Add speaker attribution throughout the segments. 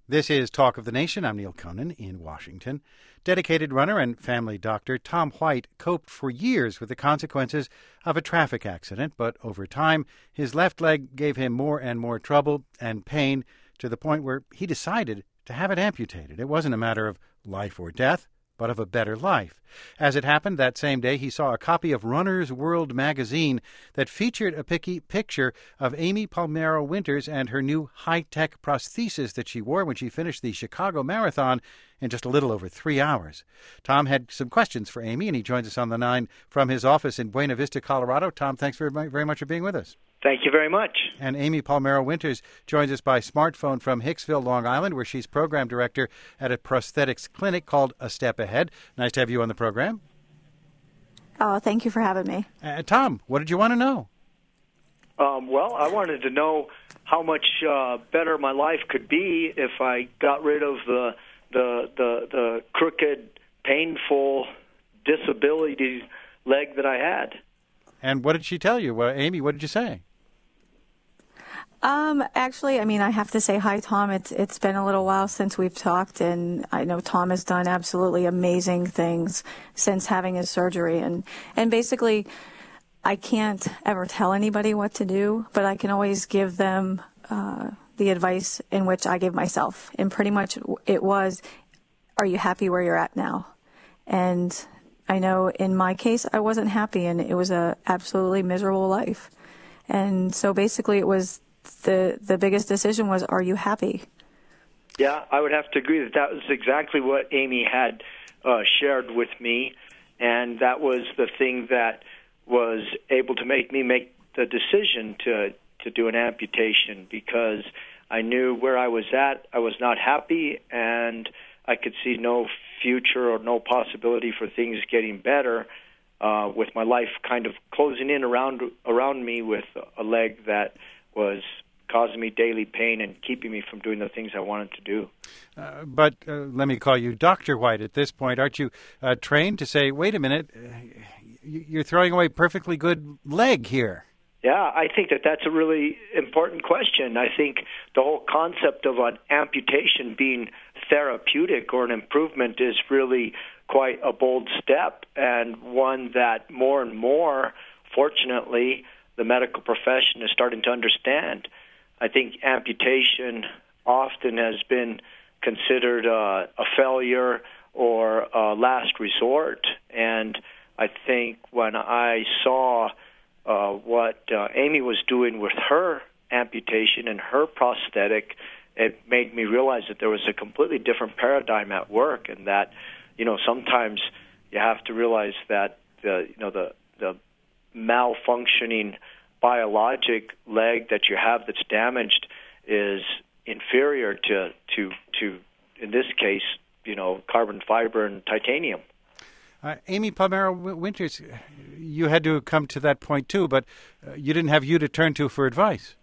Speaker 1: This is Talk of the Nation. I'm Neil Conan in Washington. Dedicated runner and family doctor Tom White coped for years with the consequences of a traffic accident, but over time, his left leg gave him more and more trouble and pain to the point where he decided to have it amputated. It wasn't a matter of life or death, but of a better life. As it happened, that same day, he saw a copy of Runner's World magazine that featured a picture of Amy Palmiero Winters and her new high-tech prosthesis that she wore when she finished the Chicago Marathon in just a little over 3 hours. Tom had some questions for Amy, and he joins us on the line from his office in Buena Vista, Colorado. Tom, thanks very much for being with us.
Speaker 2: Thank you very much.
Speaker 1: And Amy Palmiero Winters joins us by smartphone from Hicksville, Long Island, where she's program director at a prosthetics clinic called A Step Ahead. Nice to have you on the program.
Speaker 3: Oh, thank you for having me.
Speaker 1: Tom, what did you want to know?
Speaker 2: Well, I wanted to know how much better my life could be if I got rid of the crooked, painful, disability leg that I had.
Speaker 1: And what did she tell you? Well, Amy, what did you say?
Speaker 3: Actually, I have to say hi, Tom. It's been a little while since we've talked, and I know Tom has done absolutely amazing things since having his surgery. And basically, I can't ever tell anybody what to do, but I can always give them the advice in which I give myself. And pretty much it was, are you happy where you're at now? And I know in my case, I wasn't happy, and it was a absolutely miserable life. And so basically it was the biggest decision was, are you happy?
Speaker 2: Yeah, I would have to agree that was exactly what Amy had shared with me, and that was the thing that was able to make me make the decision to do an amputation, because I knew where I was at. I was not happy, and I could see no future or no possibility for things getting better with my life kind of closing in around me with a leg that was causing me daily pain and keeping me from doing the things I wanted to do.
Speaker 1: But let me call you Dr. White at this point. Aren't you trained to say, wait a minute, you're throwing away a perfectly good leg here?
Speaker 2: Yeah, I think that's a really important question. I think the whole concept of an amputation being therapeutic or an improvement is really quite a bold step, and one that more and more, fortunately, the medical profession is starting to understand. I think amputation often has been considered a failure or a last resort, and I think when I saw what Amy was doing with her amputation and her prosthetic, it made me realize that there was a completely different paradigm at work, and that, sometimes you have to realize that the malfunctioning biologic leg that you have that's damaged is inferior to in this case, carbon fiber and titanium.
Speaker 1: Amy Palmiero Winters, you had to come to that point too, but you didn't have you to turn to for advice.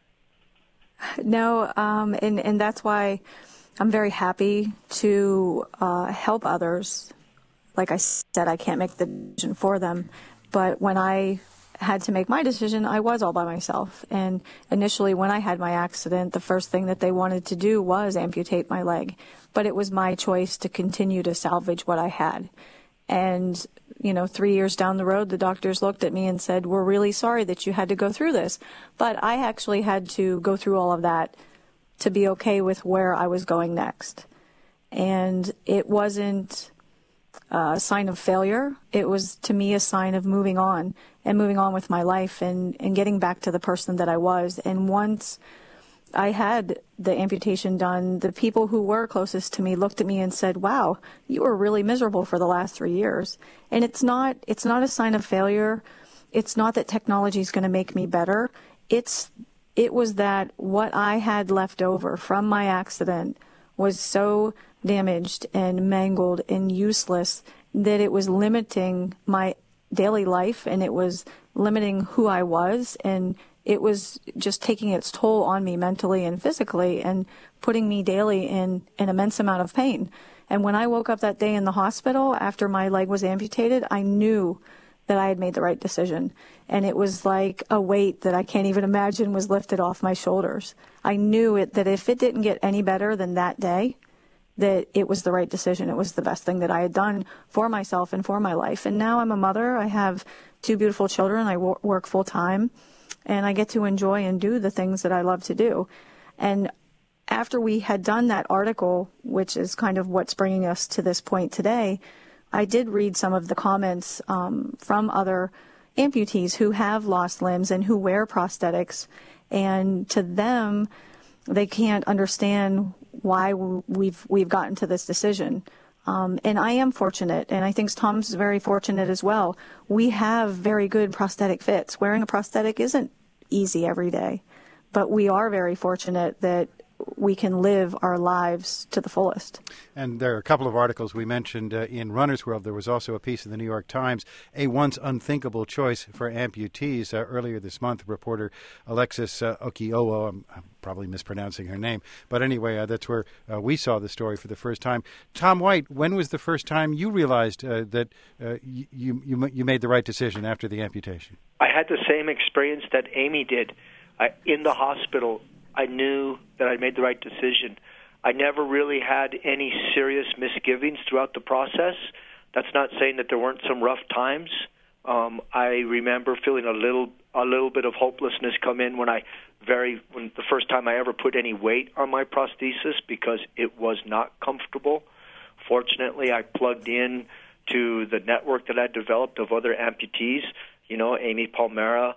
Speaker 3: No, and that's why I'm very happy to help others. Like I said, I can't make the decision for them, but when I had to make my decision, I was all by myself. And initially, when I had my accident, the first thing that they wanted to do was amputate my leg, but it was my choice to continue to salvage what I had. And, 3 years down the road, the doctors looked at me and said, we're really sorry that you had to go through this. But I actually had to go through all of that to be okay with where I was going next. And it wasn't a sign of failure. It was, to me, a sign of moving on with my life and getting back to the person that I was. And once I had the amputation done, the people who were closest to me looked at me and said, wow, you were really miserable for the last 3 years. And it's not a sign of failure. It's not that technology is going to make me better. It was that what I had left over from my accident was so damaged and mangled and useless that it was limiting my daily life, and it was limiting who I was, and it was just taking its toll on me mentally and physically and putting me daily in an immense amount of pain. And when I woke up that day in the hospital after my leg was amputated, I knew that I had made the right decision. And it was like a weight that I can't even imagine was lifted off my shoulders. I knew that if it didn't get any better than that day, that it was the right decision. It was the best thing that I had done for myself and for my life. And now I'm a mother. I have 2 beautiful children. I work full time, and I get to enjoy and do the things that I love to do. And after we had done that article, which is kind of what's bringing us to this point today, I did read some of the comments from other amputees who have lost limbs and who wear prosthetics. And to them, they can't understand why we've gotten to this decision. And I am fortunate, and I think Tom's very fortunate as well. We have very good prosthetic fits. Wearing a prosthetic isn't easy every day, but we are very fortunate that we can live our lives to the fullest.
Speaker 1: And there are a couple of articles we mentioned in Runner's World. There was also a piece in the New York Times, a once unthinkable choice for amputees. Earlier this month, reporter Alexis Okiowo, I'm probably mispronouncing her name, but anyway, that's where we saw the story for the first time. Tom White, when was the first time you realized that you made the right decision after the amputation?
Speaker 2: I had the same experience that Amy did. In the hospital, I knew that I made the right decision. I never really had any serious misgivings throughout the process. That's not saying that there weren't some rough times. I remember feeling a little bit of hopelessness come in when the first time I ever put any weight on my prosthesis, because it was not comfortable. Fortunately, I plugged in to the network that I developed of other amputees. You know, Amy Palmero,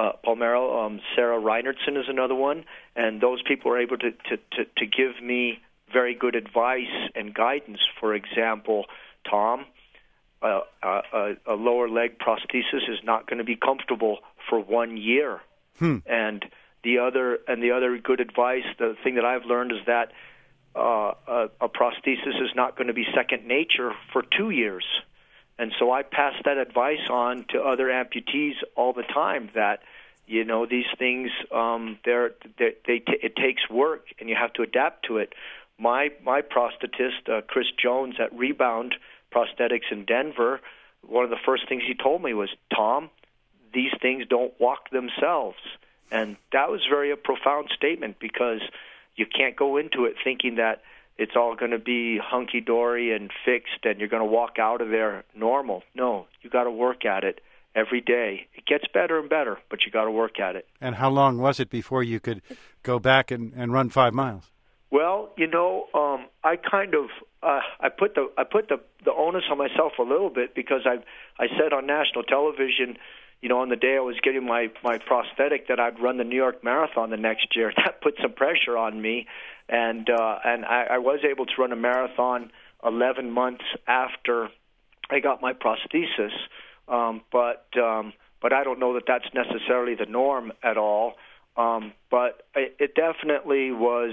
Speaker 2: Sarah Reinertson is another one, and those people were able to give me very good advice and guidance. For example, Tom, a lower leg prosthesis is not going to be comfortable for 1 year. And the other good advice, the thing that I've learned is that a prosthesis is not going to be second nature for 2 years. And so I pass that advice on to other amputees all the time, that, you know, these things, it takes work, and you have to adapt to it. My prosthetist, Chris Jones at Rebound Prosthetics in Denver, one of the first things he told me was, Tom, these things don't walk themselves. And that was a profound statement, because you can't go into it thinking that it's all going to be hunky-dory and fixed and you're going to walk out of there normal. No, you got to work at it every day. It gets better and better, but you got to work at it.
Speaker 1: And how long was it before you could go back and run 5 miles?
Speaker 2: Well, you know, I put the onus on myself a little bit, because I said on national television, you know, on the day I was getting my prosthetic, that I'd run the New York Marathon the next year. That put some pressure on me, and I was able to run a marathon 11 months after I got my prosthesis. But I don't know that that's necessarily the norm at all. But it definitely was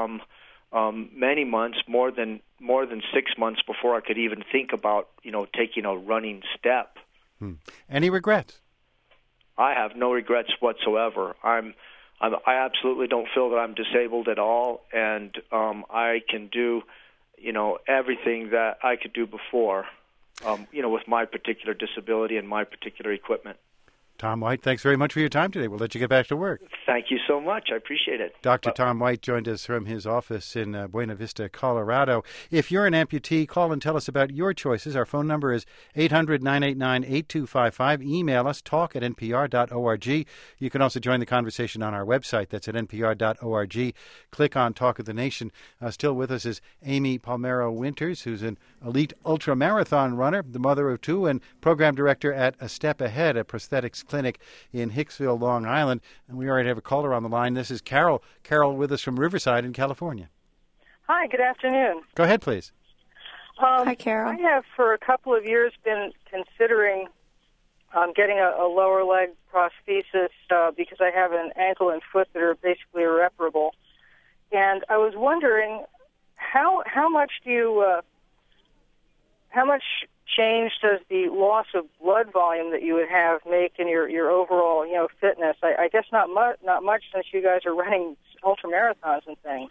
Speaker 2: many months, more than 6 months before I could even think about, you know, taking a running step.
Speaker 1: Any regrets?
Speaker 2: I have no regrets whatsoever. I absolutely don't feel that I'm disabled at all, and I can do, you know, everything that I could do before, you know, with my particular disability and my particular equipment.
Speaker 1: Tom White, thanks very much for your time today. We'll let you get back to work.
Speaker 2: Thank you so much. I appreciate it.
Speaker 1: Dr. Tom White joined us from his office in Buena Vista, Colorado. If you're an amputee, call and tell us about your choices. Our phone number is 800-989-8255. Email us, talk@npr.org. You can also join the conversation on our website. That's at npr.org. Click on Talk of the Nation. Still with us is Amy Palmero Winters, who's an elite ultramarathon runner, the mother of 2, and program director at A Step Ahead, a prosthetics clinic in Hicksville, Long Island. And we already have a caller on the line. This is Carol. Carol with us from Riverside in California.
Speaker 4: Hi, good afternoon.
Speaker 1: Go ahead, please.
Speaker 3: Hi, Carol.
Speaker 4: I have for a couple of years been considering getting a lower leg prosthesis because I have an ankle and foot that are basically irreparable. And I was wondering, how much change does the loss of blood volume that you would have make in your overall, you know, fitness? I guess not much since you guys are running ultramarathons and things.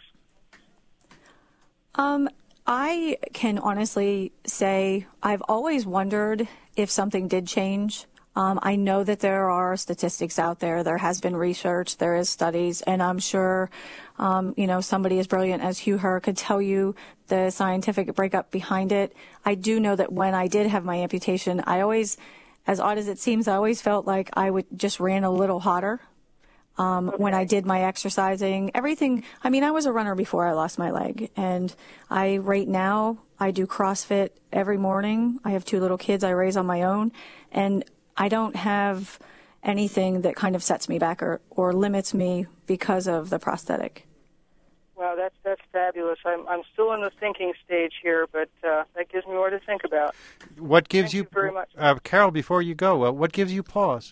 Speaker 3: I can honestly say I've always wondered if something did change. I know that there are statistics out there. There has been research. There is studies. And I'm sure, somebody as brilliant as Hugh Herr could tell you the scientific breakup behind it. I do know that when I did have my amputation, I always, as odd as it seems, I always felt like I would just ran a little hotter. When I did my exercising, everything. I mean, I was a runner before I lost my leg. And right now, I do CrossFit every morning. I have 2 little kids I raise on my own. And I don't have anything that kind of sets me back or limits me because of the prosthetic.
Speaker 4: Wow, that's fabulous. I'm still in the thinking stage here, but that gives me more to think about.
Speaker 1: What gives
Speaker 4: Thank you very much.
Speaker 1: Carol, before you go, what gives you pause?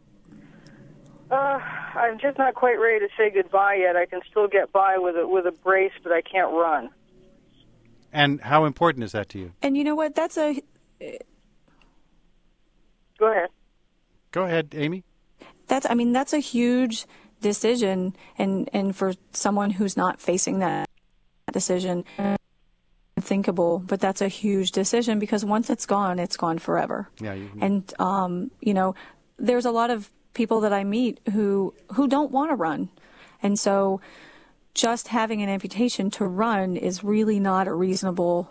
Speaker 4: I'm just not quite ready to say goodbye yet. I can still get by with a brace, but I can't run.
Speaker 1: And how important is that to you?
Speaker 3: And you know what? That's a...
Speaker 4: Go ahead.
Speaker 1: Go ahead, Amy.
Speaker 3: That's a huge decision, and for someone who's not facing that decision, unthinkable, but that's a huge decision because once it's gone forever.
Speaker 1: Yeah.
Speaker 3: And, there's a lot of people that I meet who don't want to run. And so just having an amputation to run is really not a reasonable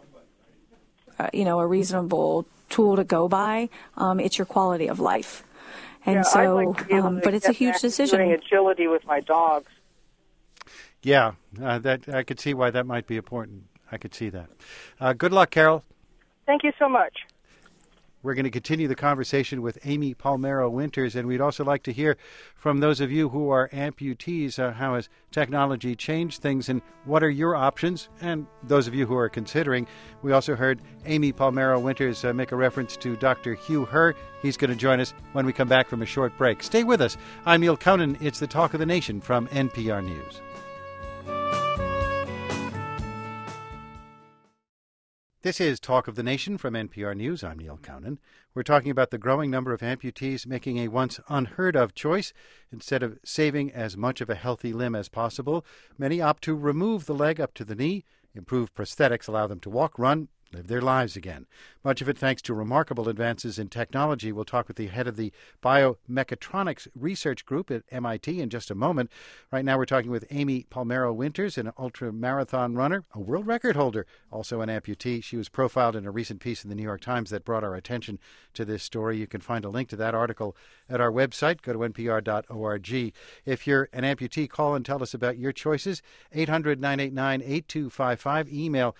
Speaker 3: tool to go by. It's your quality of life. And
Speaker 4: I'd like to be able to
Speaker 3: but it's a huge decision.
Speaker 4: Doing agility with my dogs.
Speaker 1: Yeah, that I could see why that might be important. I could see that. Good luck, Carol.
Speaker 4: Thank you so much.
Speaker 1: We're going to continue the conversation with Amy Palmero Winters, and we'd also like to hear from those of you who are amputees. How has technology changed things, and what are your options? And those of you who are considering. We also heard Amy Palmero Winters make a reference to Dr. Hugh Herr. He's going to join us when we come back from a short break. Stay with us. I'm Neil Conan. It's the Talk of the Nation from NPR News. This is Talk of the Nation from NPR News. I'm Neil Conan. We're talking about the growing number of amputees making a once unheard-of choice. Instead of saving as much of a healthy limb as possible, many opt to remove the leg up to the knee. Improved prosthetics allow them to walk, run, live their lives again. Much of it thanks to remarkable advances in technology. We'll talk with the head of the Biomechatronics Research Group at MIT in just a moment. Right now we're talking with Amy Palmero Winters, an ultra-marathon runner, a world record holder, also an amputee. She was profiled in a recent piece in the New York Times that brought our attention to this story. You can find a link to that article at our website. Go to npr.org. If you're an amputee, call and tell us about your choices. 800-989-8255. Email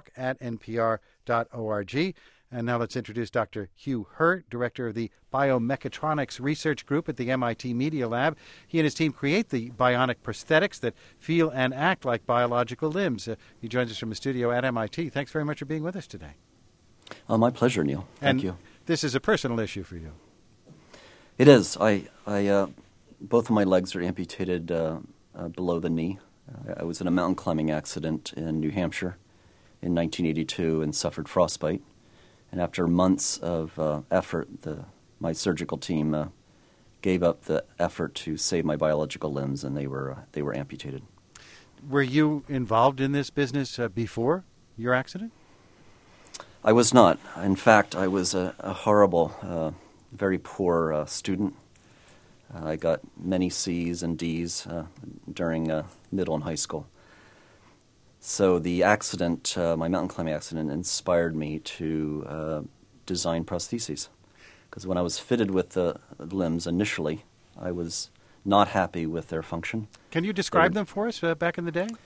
Speaker 1: talk@npr.org. And now let's introduce Dr. Hugh Herr, director of the Biomechatronics Research Group at the MIT Media Lab. He and his team create the bionic prosthetics that feel and act like biological limbs. He joins us from the studio at MIT. Thanks very much for being with us today.
Speaker 5: My pleasure, Neil. Thank you.
Speaker 1: This is a personal issue for you.
Speaker 5: It is. I both of my legs are amputated below the knee. I was in a mountain climbing accident in New Hampshire in 1982 and suffered frostbite. And after months of effort, my surgical team gave up the effort to save my biological limbs, and they were amputated.
Speaker 1: Were you involved in this business before your accident?
Speaker 5: I was not. In fact, I was a horrible, very poor student. I got many C's and D's during middle and high school. So the accident, my mountain climbing accident, inspired me to design prostheses. Because when I was fitted with the limbs initially, I was not happy with their function.
Speaker 1: Can you describe them for us back in the day?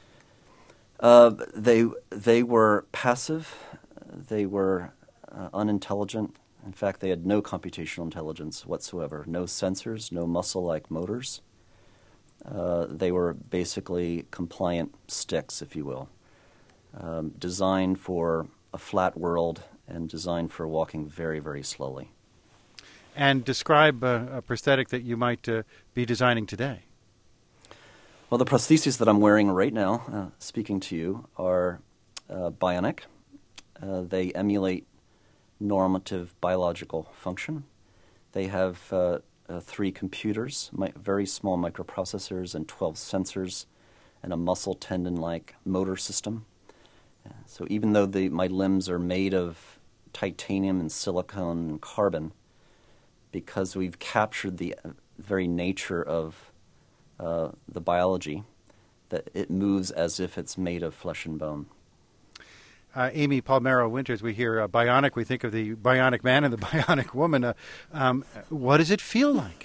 Speaker 5: They were passive. They were unintelligent. In fact, they had no computational intelligence whatsoever, no sensors, no muscle-like motors. They were basically compliant sticks, if you will, designed for a flat world and designed for walking very, very slowly.
Speaker 1: And describe a prosthetic that you might be designing today.
Speaker 5: Well, the prostheses that I'm wearing right now, speaking to you, are bionic. They emulate normative biological function. They have 3 computers, very small microprocessors, and 12 sensors, and a muscle tendon-like motor system. So even though my limbs are made of titanium and silicone and carbon because we've captured the very nature of the biology, that it moves as if it's made of flesh and bone.
Speaker 1: Amy Palmero Winters, we hear bionic, we think of the bionic man and the bionic woman. What does it feel like?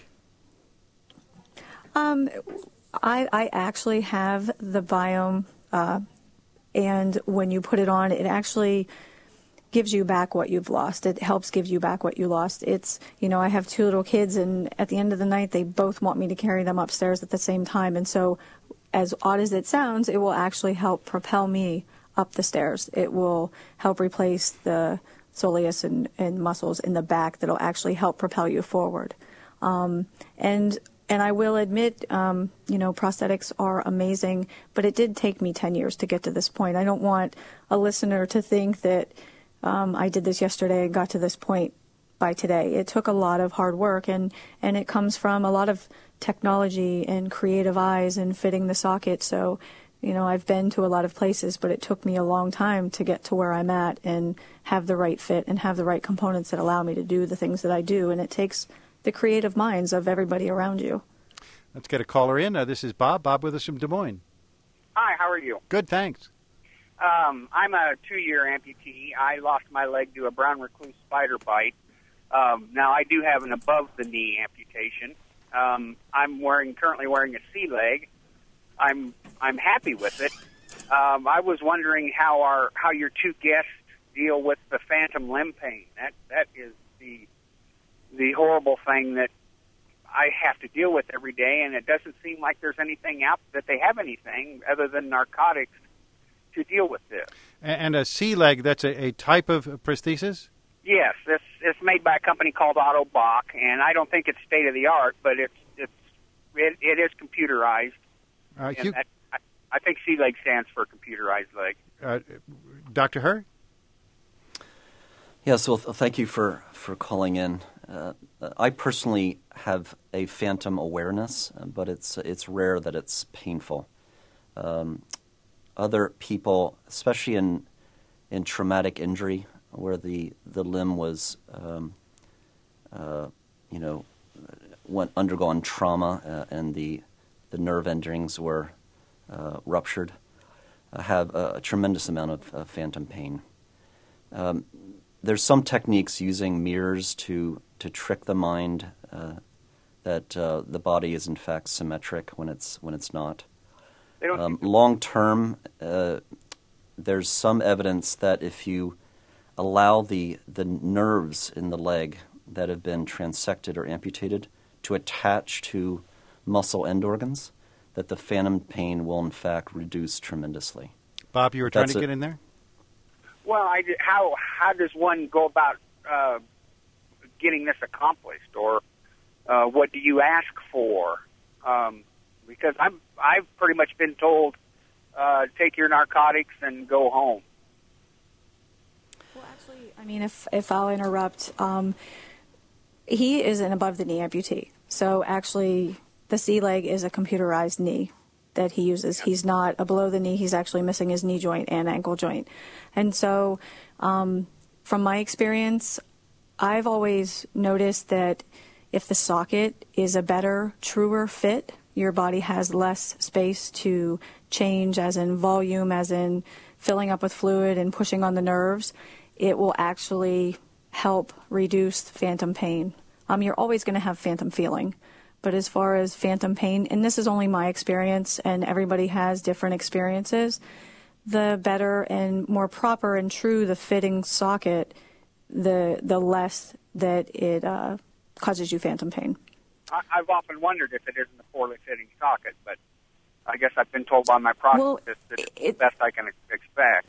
Speaker 3: I actually have the Biome, and when you put it on, it actually gives you back what you've lost. It helps give you back what you lost. It's, I have 2 little kids, and at the end of the night, they both want me to carry them upstairs at the same time. And so, as odd as it sounds, it will actually help propel me up the stairs. It will help replace the soleus and muscles in the back that'll actually help propel you forward. And I will admit, prosthetics are amazing, but it did take me 10 years to get to this point. I don't want a listener to think that I did this yesterday and got to this point by today. It took a lot of hard work, and it comes from a lot of technology and creative eyes and fitting the socket. So, I've been to a lot of places, but it took me a long time to get to where I'm at and have the right fit and have the right components that allow me to do the things that I do. And it takes the creative minds of everybody around you.
Speaker 1: Let's get a caller in. This is Bob. Bob with us from Des Moines.
Speaker 6: Hi, how are you?
Speaker 1: Good, thanks.
Speaker 6: I'm a 2-year amputee. I lost my leg to a brown recluse spider bite. Now, I do have an above-the-knee amputation. I'm currently wearing a sea leg. I'm happy with it. I was wondering how your 2 guests deal with the phantom limb pain. That is the horrible thing that I have to deal with every day, and it doesn't seem like there's anything out that they have anything other than narcotics to deal with this. And
Speaker 1: a sea leg, that's a type of prosthesis?
Speaker 6: Yes, it's made by a company called Otto Bach, and I don't think it's state of the art, but it is computerized. I think sea leg stands for computerized leg.
Speaker 1: Dr. Herr?
Speaker 5: Yes, well, thank you for calling in. I personally have a phantom awareness, but it's rare that it's painful. Other people, especially in traumatic injury, where the limb was, undergone trauma and the nerve endings were ruptured, have a tremendous amount of phantom pain. There's some techniques using mirrors to trick the mind that the body is in fact symmetric when it's not. Long term, there's some evidence that if you allow the nerves in the leg that have been transected or amputated to attach to muscle end organs, that the phantom pain will in fact reduce tremendously.
Speaker 1: Bob, you were trying to get in there?
Speaker 6: Well, how does one go about getting this accomplished, or what do you ask for? Because I've pretty much been told take your narcotics and go home.
Speaker 3: Well, actually, I mean, if I'll interrupt, he is an above-the-knee amputee. So actually, the sea leg is a computerized knee that he uses. He's not a below-the-knee. He's actually missing his knee joint and ankle joint. And so from my experience, I've always noticed that if the socket is a better, truer fit, your body has less space to change, as in volume, as in filling up with fluid and pushing on the nerves. It will actually help reduce phantom pain. You're always going to have phantom feeling. But as far as phantom pain, and this is only my experience, and everybody has different experiences, the better and more proper and true the fitting socket, the less that it causes you phantom pain.
Speaker 6: I've often wondered if it isn't a poorly fitting socket, but I guess I've been told by my prosthetist that it's the best I can expect.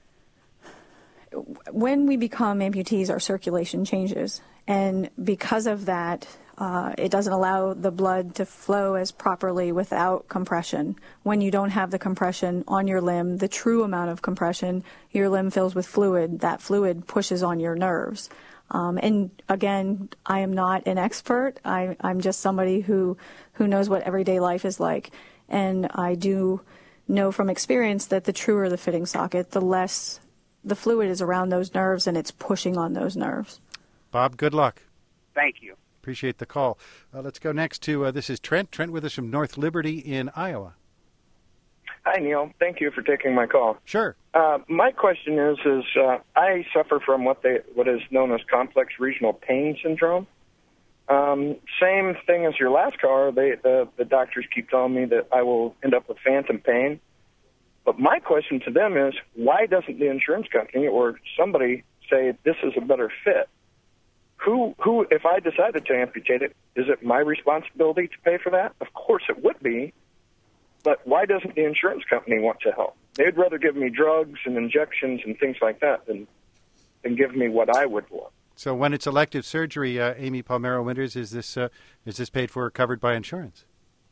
Speaker 3: When we become amputees, our circulation changes, and because of that, it doesn't allow the blood to flow as properly without compression. When you don't have the compression on your limb, the true amount of compression, your limb fills with fluid. That fluid pushes on your nerves. And again, I am not an expert. I'm just somebody who knows what everyday life is like. And I do know from experience that the truer the fitting socket, the less the fluid is around those nerves and it's pushing on those nerves.
Speaker 1: Bob, good luck.
Speaker 6: Thank you.
Speaker 1: Appreciate the call. Let's go next to, this is Trent. Trent with us from North Liberty in Iowa.
Speaker 7: Hi, Neil. Thank you for taking my call.
Speaker 1: Sure.
Speaker 7: My question is I suffer from what is known as complex regional pain syndrome. Same thing as your last caller. The doctors keep telling me that I will end up with phantom pain. But my question to them is, why doesn't the insurance company or somebody say this is a better fit? Who, if I decided to amputate it, is it my responsibility to pay for that? Of course it would be. But why doesn't the insurance company want to help? They'd rather give me drugs and injections and things like that than give me what I would want.
Speaker 1: So when it's elective surgery, Amy Palmero Winters, is this paid for or covered by insurance?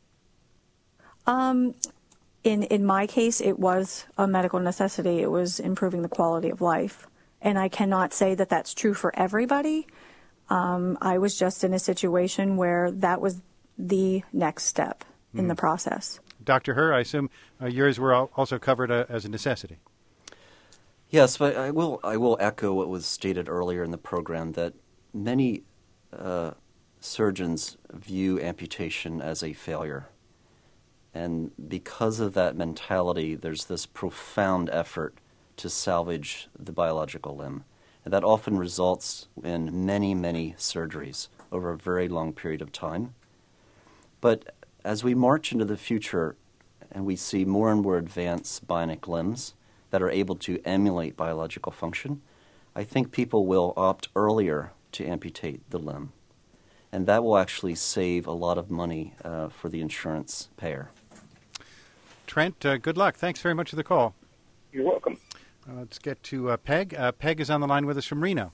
Speaker 3: In my case, it was a medical necessity. It was improving the quality of life. And I cannot say that that's true for everybody. I was just in a situation where that was the next step in the process.
Speaker 1: Dr. Herr, I assume yours were also covered as a necessity.
Speaker 5: Yes, but I will echo what was stated earlier in the program, that many surgeons view amputation as a failure. And because of that mentality, there's this profound effort to salvage the biological limb. And that often results in many, many surgeries over a very long period of time. But as we march into the future and we see more and more advanced bionic limbs that are able to emulate biological function, I think people will opt earlier to amputate the limb. And that will actually save a lot of money for the insurance payer.
Speaker 1: Trent, good luck. Thanks very much for the call.
Speaker 7: You're welcome.
Speaker 1: Let's get to Peg. Peg is on the line with us from Reno.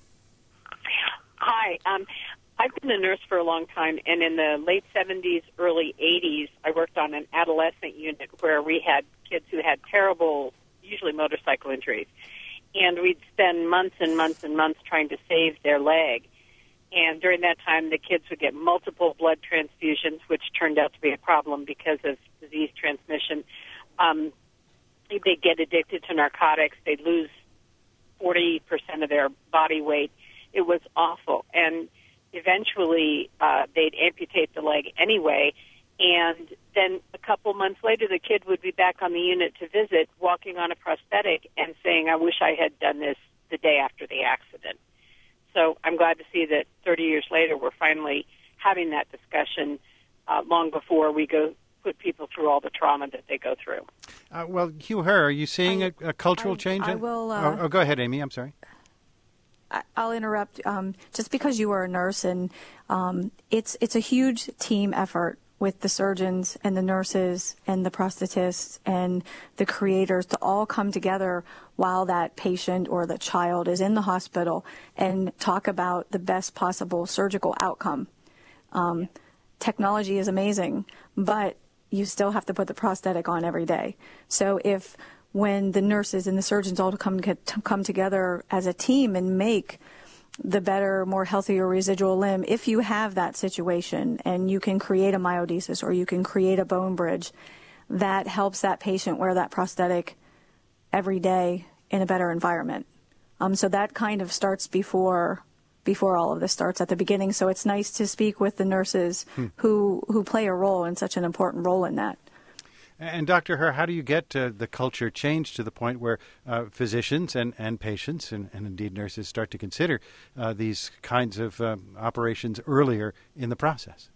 Speaker 8: Hi. I've been a nurse for a long time, and in the late 70s, early 80s, I worked on an adolescent unit where we had kids who had terrible, usually motorcycle injuries. And we'd spend months and months and months trying to save their leg. And during that time, the kids would get multiple blood transfusions, which turned out to be a problem because of disease transmission. They'd get addicted to narcotics. They'd lose 40% of their body weight. It was awful. And eventually, they'd amputate the leg anyway. And then a couple months later, the kid would be back on the unit to visit, walking on a prosthetic and saying, I wish I had done this the day after the accident. So I'm glad to see that 30 years later, we're finally having that discussion long before we go put people through all the trauma that they go through.
Speaker 1: Well, Hugh Herr, are you seeing a cultural change?
Speaker 3: I will.
Speaker 1: Go ahead, Amy. I'm sorry.
Speaker 3: I'll interrupt. Just because you are a nurse, and it's a huge team effort with the surgeons and the nurses and the prosthetists and the creators to all come together while that patient or the child is in the hospital and talk about the best possible surgical outcome. Technology is amazing, but you still have to put the prosthetic on every day. So when the nurses and the surgeons all come together as a team and make the better, more healthier residual limb, if you have that situation and you can create a myodesis or you can create a bone bridge, that helps that patient wear that prosthetic every day in a better environment. So that kind of starts before all of this starts at the beginning. So it's nice to speak with the nurses who play a role and such an important role in that.
Speaker 1: And Dr. Herr, how do you get the culture changed to the point where physicians and patients and indeed nurses start to consider these kinds of operations earlier in the process?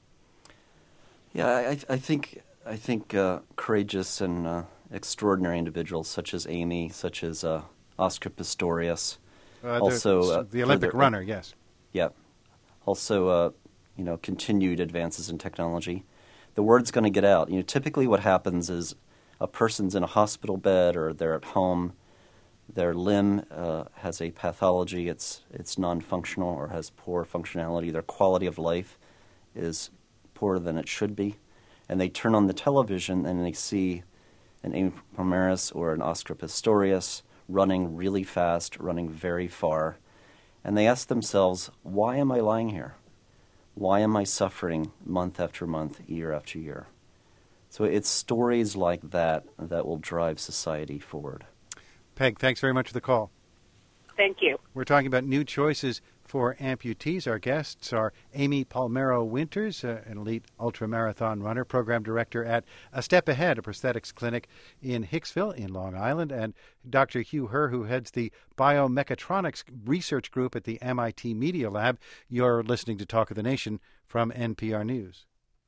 Speaker 5: Yeah, I think courageous and extraordinary individuals such as Amy, such as Oscar Pistorius, also
Speaker 1: the Olympic runner, yes.
Speaker 5: Yeah. Also, continued advances in technology. The word's going to get out. Typically what happens is a person's in a hospital bed or they're at home. Their limb has a pathology. It's non-functional or has poor functionality. Their quality of life is poorer than it should be. And they turn on the television and they see an Amy Palmero or an Oscar Pistorius running really fast, running very far. And they ask themselves, why am I lying here? Why am I suffering month after month, year after year? So it's stories like that that will drive society forward.
Speaker 1: Peg, thanks very much for the call.
Speaker 8: Thank you.
Speaker 1: We're talking about new choices for amputees. Our guests are Amy Palmero Winters, an elite ultramarathon runner, program director at A Step Ahead, a prosthetics clinic in Hicksville in Long Island, and Dr. Hugh Herr, who heads the biomechatronics research group at the MIT Media Lab. You're listening to Talk of the Nation from NPR News.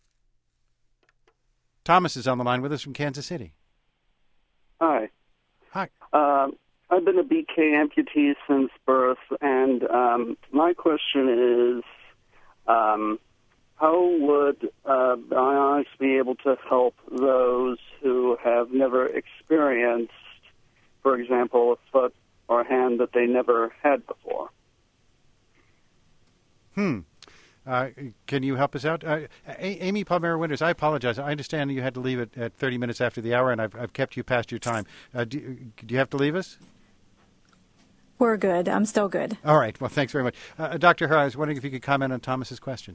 Speaker 1: Thomas is on the line with us from Kansas City.
Speaker 9: Hi.
Speaker 1: Hi.
Speaker 9: I've been a BK amputee since birth, and my question is, how would bionics be able to help those who have never experienced, for example, a foot or hand that they never had before?
Speaker 1: Can you help us out? Amy Palmero Winters, I apologize. I understand you had to leave at 30 minutes after the hour, and I've kept you past your time. Do you have to leave us?
Speaker 3: We're good. I'm still good.
Speaker 1: All right. Well, thanks very much. Dr. Herr, I was wondering if you could comment on Thomas's question.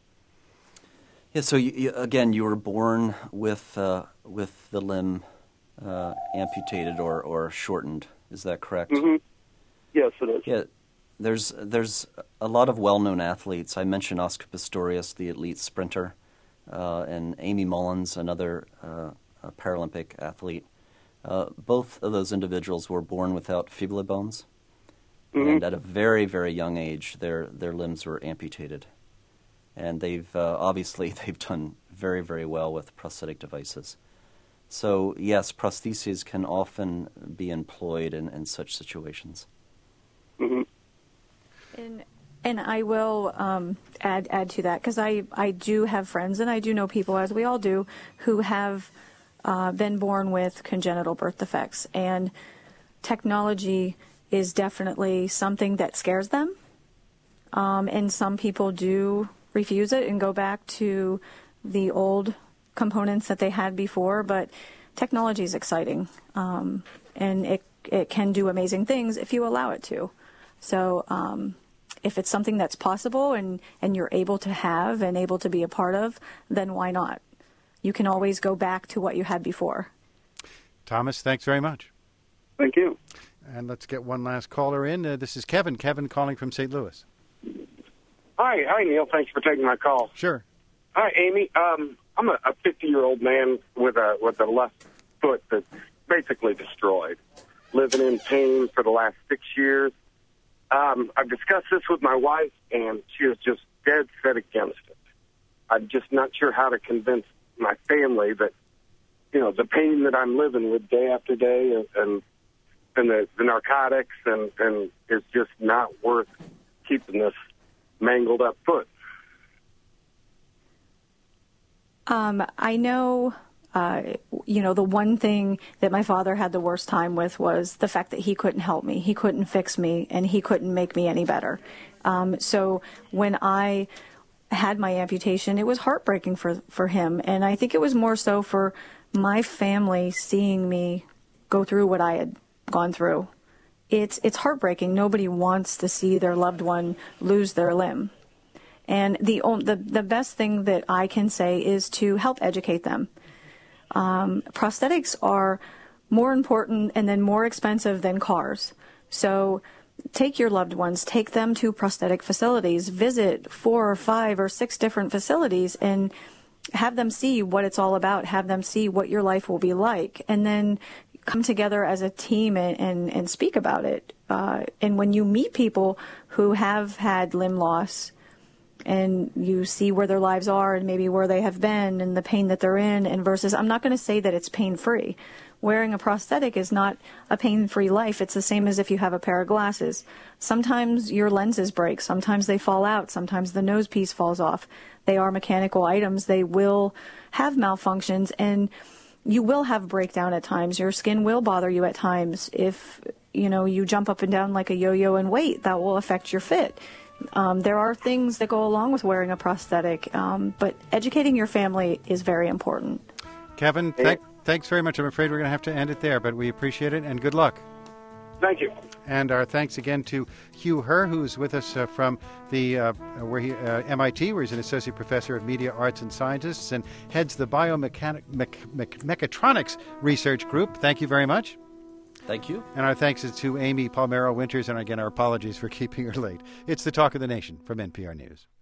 Speaker 5: Yeah, so again, you were born with the limb amputated or shortened. Is that correct?
Speaker 9: Mm-hmm. Yes, it is.
Speaker 5: Yeah, there's a lot of well-known athletes. I mentioned Oscar Pistorius, the elite sprinter, and Amy Mullins, another Paralympic athlete. Both of those individuals were born without fibula bones, and at a very, very young age, their limbs were amputated. And they've done very, very well with prosthetic devices. So yes, prostheses can often be employed in such situations.
Speaker 9: Mm-hmm.
Speaker 3: And I will add to that, because I do have friends, and I do know people, as we all do, who have been born with congenital birth defects. And technology is definitely something that scares them. And some people do refuse it and go back to the old components that they had before. But technology is exciting, and it can do amazing things if you allow it to. So if it's something that's possible and you're able to have and able to be a part of, then why not? You can always go back to what you had before.
Speaker 1: Thomas, thanks very much.
Speaker 9: Thank you.
Speaker 1: And let's get one last caller in. This is Kevin. Kevin calling from St. Louis.
Speaker 10: Hi, Neil. Thanks for taking my call.
Speaker 1: Sure.
Speaker 10: Hi, Amy. I'm a 50-year-old man with a left foot that's basically destroyed, living in pain for the last 6 years. I've discussed this with my wife, and she is just dead set against it. I'm just not sure how to convince my family that, the pain that I'm living with day after day and the narcotics and is just not worth keeping this mangled up foot.
Speaker 3: I know, the one thing that my father had the worst time with was the fact that he couldn't help me. He couldn't fix me, and he couldn't make me any better. So when I had my amputation, it was heartbreaking for him. And I think it was more so for my family seeing me go through what I had gone through. It's heartbreaking. Nobody wants to see their loved one lose their limb. And the best thing that I can say is to help educate them. Prosthetics are more important and then more expensive than cars. So take your loved ones, take them to prosthetic facilities, visit 4 or 5 or 6 different facilities, and have them see what it's all about, have them see what your life will be like, and then come together as a team and speak about it. And when you meet people who have had limb loss, and you see where their lives are and maybe where they have been and the pain that they're in, and versus, I'm not going to say that it's pain-free. Wearing a prosthetic is not a pain-free life. It's the same as if you have a pair of glasses. Sometimes your lenses break. Sometimes they fall out. Sometimes the nose piece falls off. They are mechanical items. They will have malfunctions, and you will have breakdown at times. Your skin will bother you at times. If, you jump up and down like a yo-yo in weight, that will affect your fit. There are things that go along with wearing a prosthetic, but educating your family is very important.
Speaker 1: Kevin, thanks very much. I'm afraid we're going to have to end it there, but we appreciate it, and good luck.
Speaker 10: Thank you.
Speaker 1: And our thanks again to Hugh Herr, who's with us from the MIT, where he's an associate professor of media arts and scientists and heads the biomechatronics research group. Thank you very much.
Speaker 5: Thank you.
Speaker 1: And our thanks is to Amy Palmero Winters, and again, our apologies for keeping her late. It's the Talk of the Nation from NPR News.